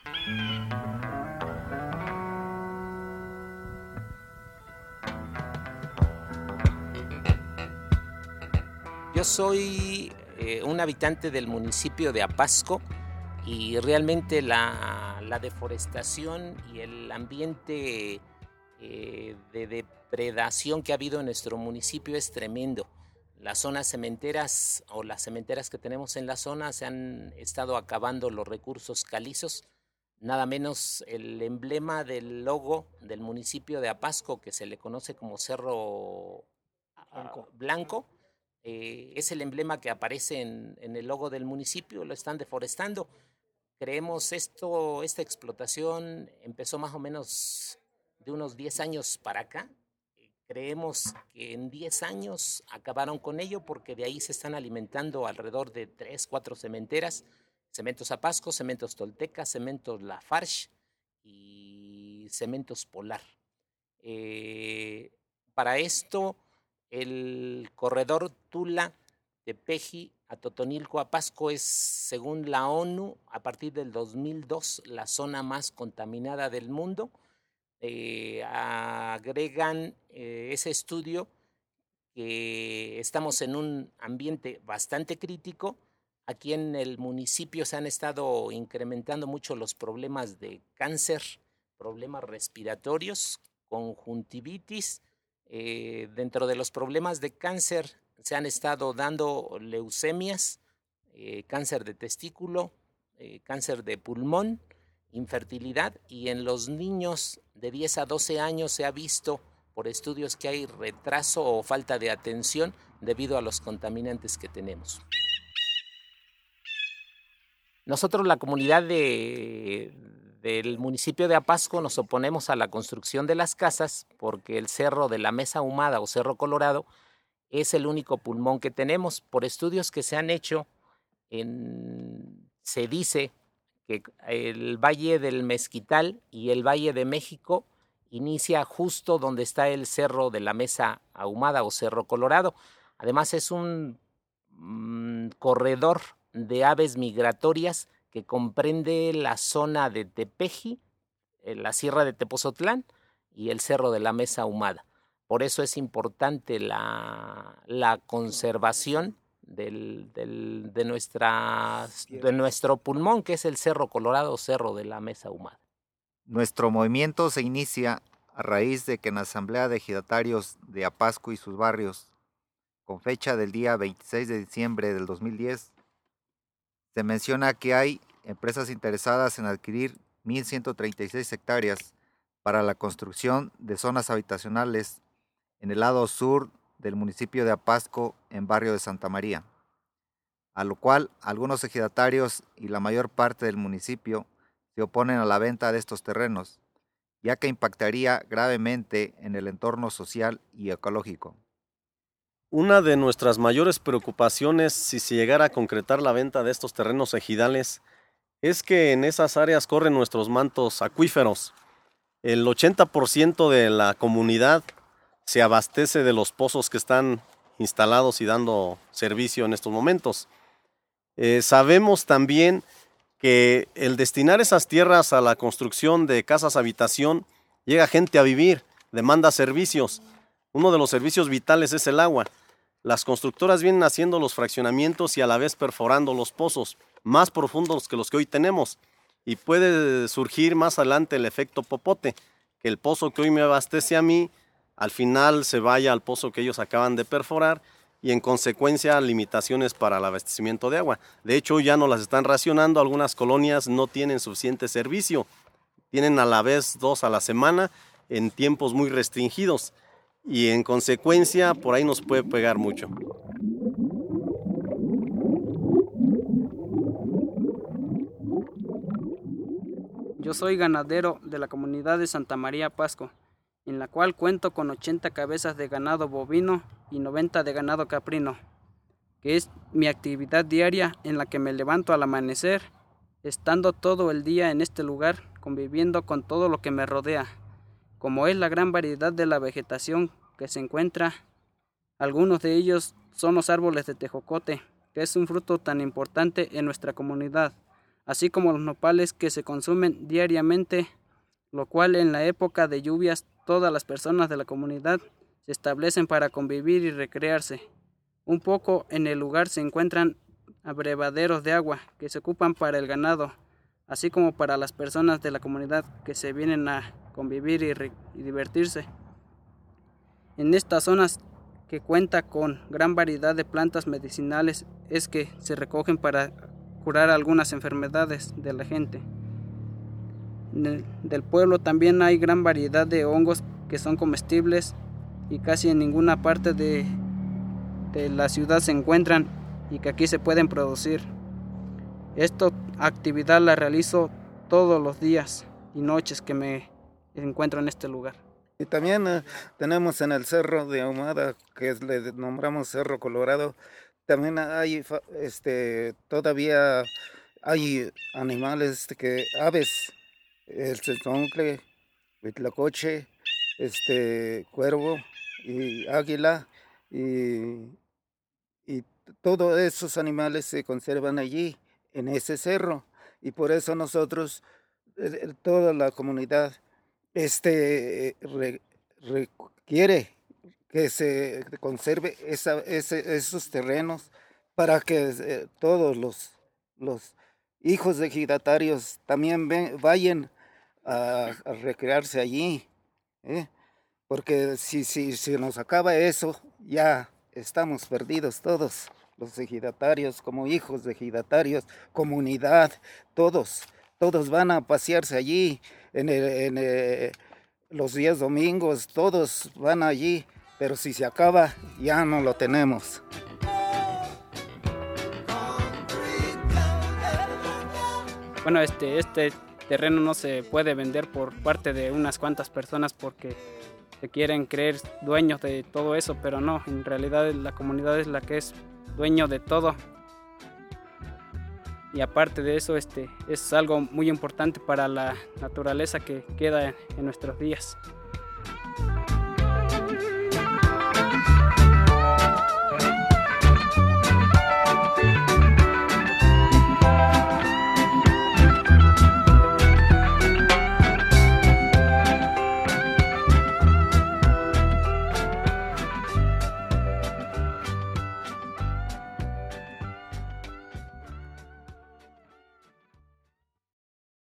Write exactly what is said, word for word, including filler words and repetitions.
Yo soy eh, un habitante del municipio de Apasco y realmente la, la deforestación y el ambiente eh, de depredación que ha habido en nuestro municipio es tremendo. Las zonas cementeras o las cementeras que tenemos en la zona se han estado acabando los recursos calizos. Nada menos el emblema del logo del municipio de Apasco, que se le conoce como Cerro Blanco, Blanco eh, es el emblema que aparece en, en el logo del municipio. Lo están deforestando. Creemos esto, esta explotación empezó más o menos de unos diez años para acá. Creemos que en diez años acabaron con ello porque de ahí se están alimentando alrededor de tres, cuatro cementeras. Cementos Apasco, Cementos Tolteca, Cementos Lafarge y Cementos Polar. Eh, para esto, el corredor Tula-Tepeji a Totonilco, Apasco es, según la ONU, a partir del dos mil dos, la zona más contaminada del mundo. Eh, agregan eh, ese estudio que estamos en un ambiente bastante crítico. Aquí en el municipio se han estado incrementando mucho los problemas de cáncer, problemas respiratorios, conjuntivitis. Eh, dentro de los problemas de cáncer se han estado dando leucemias, eh, cáncer de testículo, eh, cáncer de pulmón, infertilidad, y en los niños de diez a doce años se ha visto por estudios que hay retraso o falta de atención debido a los contaminantes que tenemos. Nosotros, la comunidad de, del municipio de Apasco, nos oponemos a la construcción de las casas porque el cerro de la Mesa Ahumada o Cerro Colorado es el único pulmón que tenemos. Por estudios que se han hecho, en, se dice que el Valle del Mezquital y el Valle de México inicia justo donde está el Cerro de la Mesa Ahumada o Cerro Colorado. Además es un mmm, corredor de aves migratorias que comprende la zona de Tepeji, la Sierra de Tepozotlán y el Cerro de la Mesa Ahumada. Por eso es importante la, la conservación del, del, de, nuestra, de nuestro pulmón, que es el Cerro Colorado o Cerro de la Mesa Ahumada. Nuestro movimiento se inicia a raíz de que en la Asamblea de Ejidatarios de Apasco y sus barrios, con fecha del día veintiséis de diciembre del dos mil diez, se menciona que hay empresas interesadas en adquirir mil ciento treinta y seis hectáreas para la construcción de zonas habitacionales en el lado sur del municipio de Apasco, en barrio de Santa María, a lo cual algunos ejidatarios y la mayor parte del municipio se oponen a la venta de estos terrenos, ya que impactaría gravemente en el entorno social y ecológico. Una de nuestras mayores preocupaciones, si se llegara a concretar la venta de estos terrenos ejidales, es que en esas áreas corren nuestros mantos acuíferos. El ochenta por ciento de la comunidad se abastece de los pozos que están instalados y dando servicio en estos momentos. Eh, sabemos también que el destinar esas tierras a la construcción de casas habitación, llega gente a vivir, demanda servicios. Uno de los servicios vitales es el agua. Las constructoras vienen haciendo los fraccionamientos y a la vez perforando los pozos, más profundos que los que hoy tenemos. Y puede surgir más adelante el efecto popote, que el pozo que hoy me abastece a mí, al final se vaya al pozo que ellos acaban de perforar y en consecuencia limitaciones para el abastecimiento de agua. De hecho, ya no las están racionando, algunas colonias no tienen suficiente servicio, tienen a la vez dos a la semana en tiempos muy restringidos. Y en consecuencia, por ahí nos puede pegar mucho. Yo soy ganadero de la comunidad de Santa María Apasco, en la cual cuento con ochenta cabezas de ganado bovino y noventa de ganado caprino, que es mi actividad diaria en la que me levanto al amanecer, estando todo el día en este lugar, conviviendo con todo lo que me rodea, como es la gran variedad de la vegetación que se encuentra. Algunos de ellos son los árboles de tejocote, que es un fruto tan importante en nuestra comunidad, así como los nopales que se consumen diariamente, lo cual en la época de lluvias todas las personas de la comunidad se establecen para convivir y recrearse. Un poco en el lugar se encuentran abrevaderos de agua que se ocupan para el ganado, así como para las personas de la comunidad que se vienen a convivir y, y divertirse. En estas zonas, que cuenta con gran variedad de plantas medicinales, es que se recogen para curar algunas enfermedades de la gente. En el, del pueblo también hay gran variedad de hongos que son comestibles y casi en ninguna parte de, de la ciudad se encuentran y que aquí se pueden producir. Esta actividad la realizo todos los días y noches que me encuentro en este lugar. Y también uh, tenemos en el Cerro de Ahumada, que es, le nombramos Cerro Colorado, también hay este, todavía hay animales, que aves, el cezoncle, huitlacoche, este, cuervo y águila, y, y todos esos animales se conservan allí, en ese cerro, y por eso nosotros, eh, toda la comunidad, este, re, requiere que se conserve esa, ese, esos terrenos para que eh, todos los, los hijos de ejidatarios también ven, vayan a, a recrearse allí, ¿eh? Porque si, si, si nos acaba eso, ya estamos perdidos todos, los ejidatarios, como hijos de ejidatarios, comunidad, todos, todos van a pasearse allí, en, el, en el, los días domingos, todos van allí, pero si se acaba, ya no lo tenemos. Bueno, este, este terreno no se puede vender por parte de unas cuantas personas porque se quieren creer dueños de todo eso, pero no, en realidad la comunidad es la que es dueño de todo. Y aparte de eso, este, es algo muy importante para la naturaleza que queda en nuestros días.